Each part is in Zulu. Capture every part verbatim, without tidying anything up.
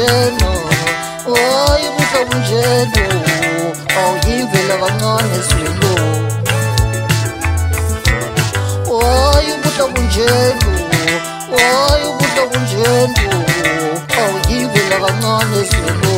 bunjeno hayi buhla bunjeno awuyimvela kancane swelo hayi buhla bunjeno hayi buhla bunjeno awuyimvela kancane swelo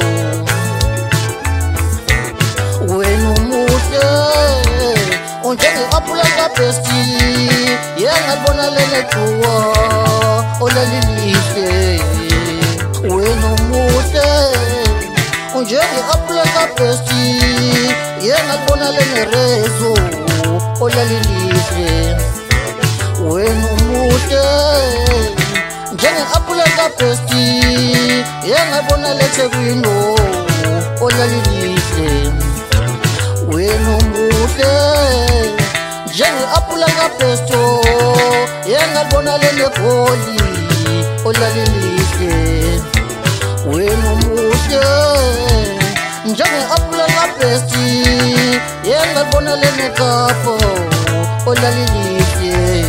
wena umuhle unjenge-apula kabhesti yengalibona lenethuwa olalilihle wena umuhle unjenge-apula kabhesti yengalibona lenerezo olalilihle wena umuhle njenge-apula kabhesti yengalibona lethekwino olalilihle wena umuhle njenge-apula kapesto yengalibona lenegoli olalilihle wena umuhle njenge-apula kapesti yengalibona lenekapo olalilihle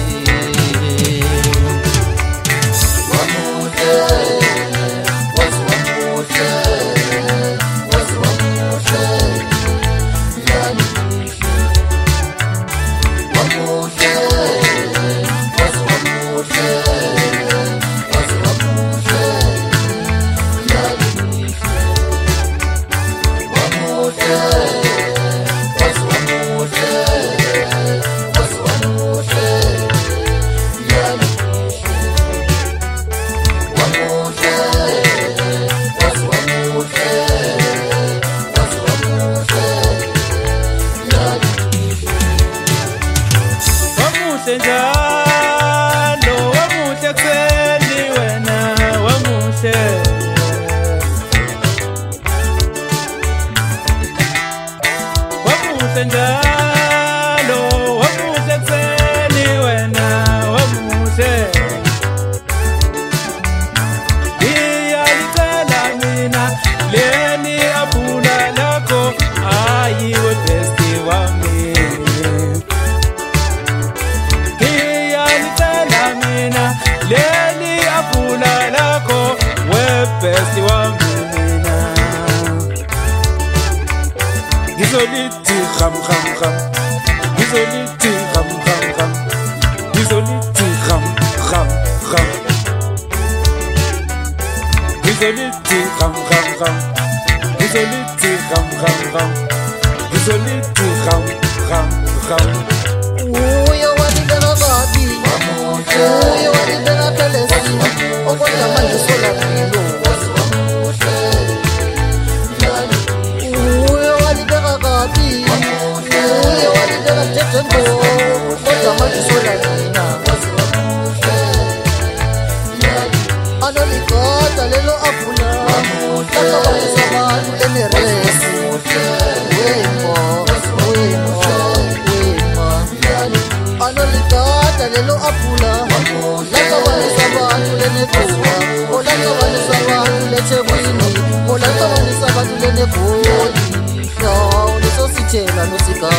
njalo wamuhle kuseni wena wamuhle wamuhle njalo wamuhle kuseni wena wamuhle iyalicela mina leni apula lakho ayiwe besti wami leli apula lakho webhesti wami mina ngizolithi kham kham kham ngizolithi kham kham kham ngizolithi kham kham kham ngizolithi kham kham kham ngizolithi kham kham kham ngizolithi kham kham kham uyo walibela babi uyo walibela pelesi okwenda manje sola pilo uyo walibela babi uyo walibela tetendo okwenda manje sola nina anolikota lelo apula lakabalisa abantu leneresi wemo wemo anolikata lelo apula lakabalisa abantu lenekuwa olakabalisa abantu lethekwini olakabalisa abantu lenegoli no leso sithela nosika